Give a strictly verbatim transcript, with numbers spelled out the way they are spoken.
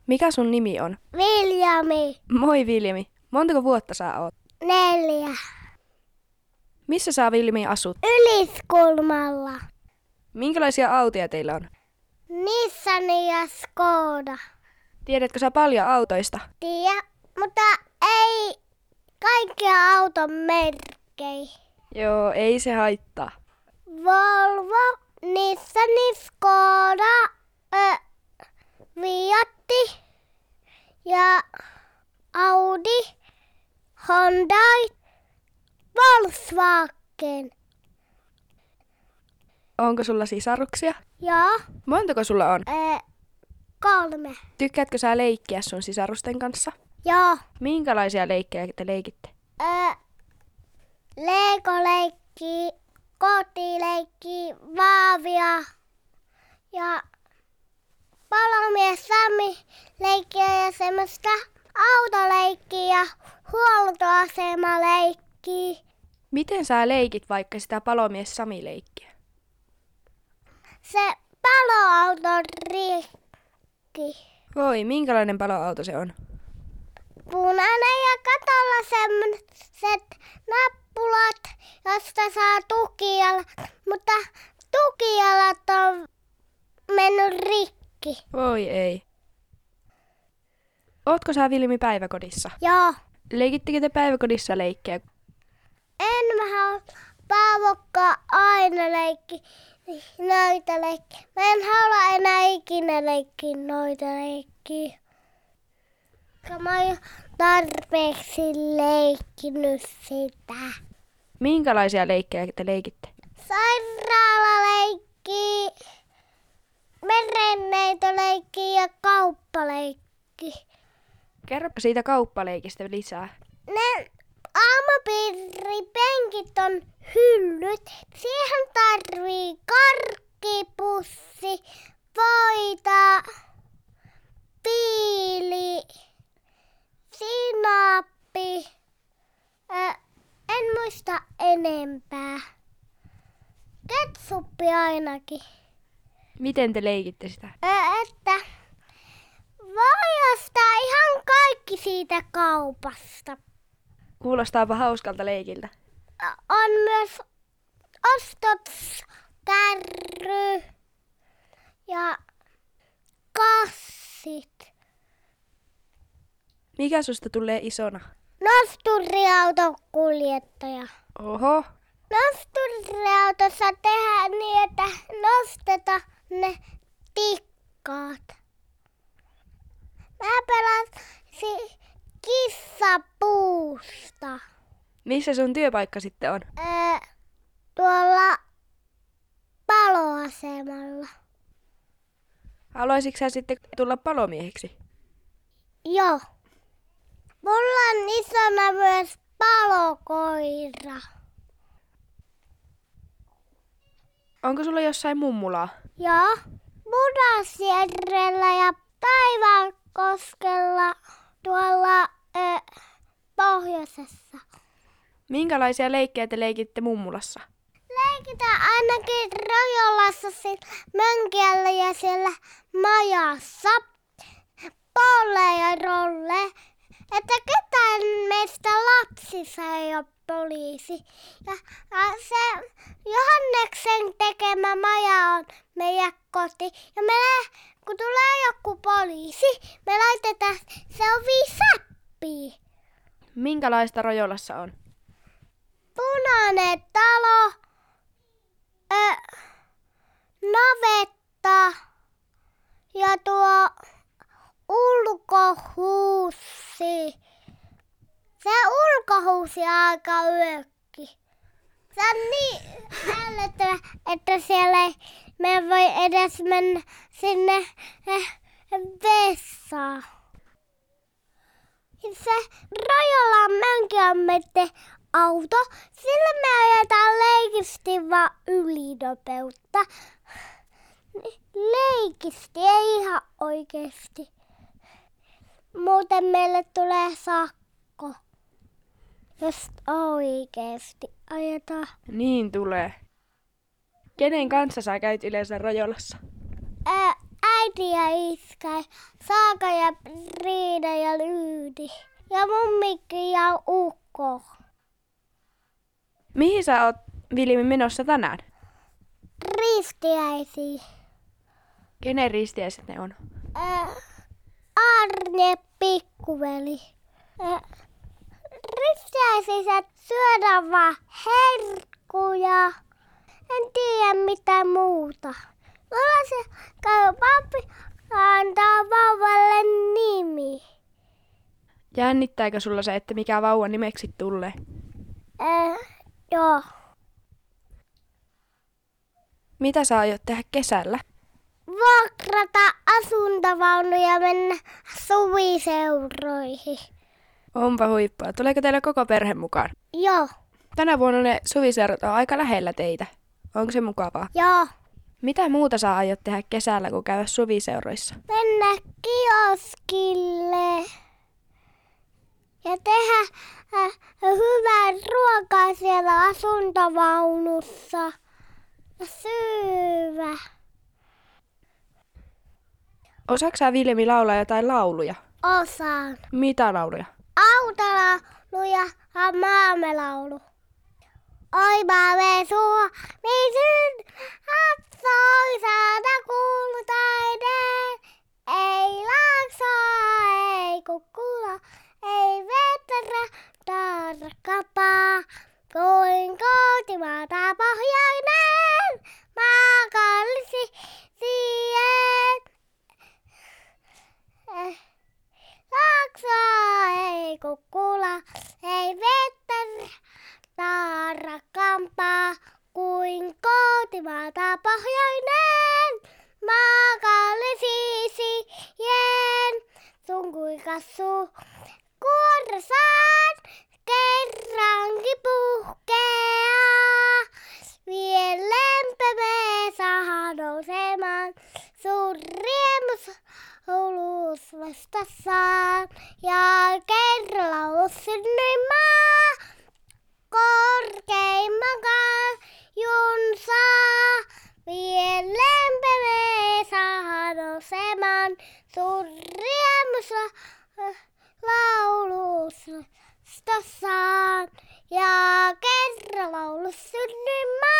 Mikä sun nimi on? Viljami. Moi Viljami. Montako vuotta sä oot? Neljä. Missä sä Viljami asut? Yliskulmalla. Minkälaisia autoja teillä on? Nissan ja Skoda. Tiedätkö sä paljon autoista? Tiedä, mutta ei kaikkia auton merkkejä. Joo, ei se haittaa. Volvo, Nissan, Skoda, ö, Fiat ja Audi, Hyundai, Volkswagen. Onko sulla sisaruksia? Joo, Montako sulla on? ö, kolme. Tykkäätkö sä leikkiä sun sisarusten kanssa? Joo, Minkälaisia leikkejä te leikitte? ö, Lego-leikki, kotileikki, vaavia ja palomies Sami leikkiä ja semmoista autoleikkiä ja huoltoasemaleikkiä. Miten sä leikit vaikka sitä palomies Sami-leikkiä? Se paloauton rikki. Voi, minkälainen paloauto se on? Punainen ja katolla semmoiset nappulat, josta saa tukijalat, mutta tukijalat on mennyt rikki. Voi ei. Ootko sä Viljami päiväkodissa? Joo, Leikittekö te päiväkodissa leikkejä? en mä ole Paavokka aina leikki noita leikkiä. Mä en halua enää ikinä leikkiä noita leikkiä. Mä oon jo tarpeeksi leikkinyt sitä. Minkälaisia leikkejä te leikitte? Sairaalaleikki, merenneitoleikki ja kauppaleikki. Kerropa siitä kauppaleikistä lisää. Ne aamupiiripenkit on hyllyt. Siihen tarvii karkkipussi, voita, piili, sinappi. Ö, en muista enempää. Ketsuppi ainakin. Miten te leikitte sitä? Ö, että voi ostaa ihan kaikki siitä kaupasta. Kuulostaapa hauskalta leikiltä. On myös ostoskärry ja kassit. Mikä susta tulee isona? Nosturiautokuljettaja. Oho, Nosturiautossa tehdään niin, että nostetaan ne tikkaat. Mä pelasin kissapuusta. missä sun työpaikka sitten on? Öö, tuolla paloasemalla. Haluaisitko sä sitten tulla palomieheksi? Joo. Mulla on isona myös palokoira. Onko sulla jossain mummulaa? Joo. Pudasjärvellä ja Taivalkoskella tuolla ö, pohjoisessa. Minkälaisia leikkejä te leikitte mummulassa? Leikitään ainakin Rojolassa siellä Mönkiällä ja siellä majassa. Polle ja Rolle. Että ketään meistä lapsissa ei ole poliisi. Ja, ja se Johanneksen tekemä maja on meidän koti. Ja me, kun tulee joku poliisi, me laitetaan se ovi säppiin. Minkälaista Rojolassa on? Punainen talo, ö, navetta ja tuo ulkohuussi. Se ulkohuussi on aika yökki. Se on niin ällöttävä, että siellä ei me voi edes mennä sinne eh, vessaan. Se Rajolan Mönkiämmetten auto, sillä me ajetaan leikisti vaan ylinopeutta. Leikisti, ei ihan oikeesti. Muuten meille tulee sakko, jos oikeesti ajetaan. Niin tulee. Kenen kanssa sä käyt yleensä Rojolassa? Ää, äiti äiti ja iskä, Saaka ja Riina ja Lyydi. Ja mummikki ja ukko. Mihin sä oot, Vilmi, menossa tänään? Ristiäisiin. Kenen ristiäiset ne on? Äh, Arne pikkuveli. Äh, ristiäisissä syödään vaan herkkuja. En tiedä mitä muuta. Kyllä se käy pappi antaa vauvalle nimi. Jännittääkö sulla se, että mikä vauvan nimeksi tulee? Äh, joo. Mitä sä aiot tehdä kesällä? Vuokrata asuntovaunuja ja mennä suviseuroihin. Onpa huippua. Tuleeko teillä koko perhe mukaan? Joo. Tänä vuonna ne suviseurat on aika lähellä teitä. Onko se mukavaa? Joo. Mitä muuta sä aiot tehdä kesällä, kun käydä suviseuroissa? Mennä kioskille. Ja tehdä äh, hyvää ruokaa siellä asuntovaunussa. Ja syödä. Osaatko sä, Vilmi, laulaa jotain lauluja? Osaan. Mitä lauluja? Autolaulu ja maamelaulu. Oi maame Suomi toisaalta kultainen. Ei laaksoa, ei kukkula, ei veterä, tarkkapaa. Kuin kotimaata pohjainen, maakallisi siihen. Eh. Laaksoa, ei kukkula, ei vettä tarkampaa kuin kotimaata pohjoinen. Maakallisiisien sun kuikassu kuorasaan kerrankin puhkeaa. Vie lempemee saa nousemaan sun riemus ulos vastassaan. Ja kerralla ulos synnyimaa korkeimman kaljunsaa. Vie lempemee saa nousemaan sun riemus laulusta saan. Ja kerralla ulos synnyimaa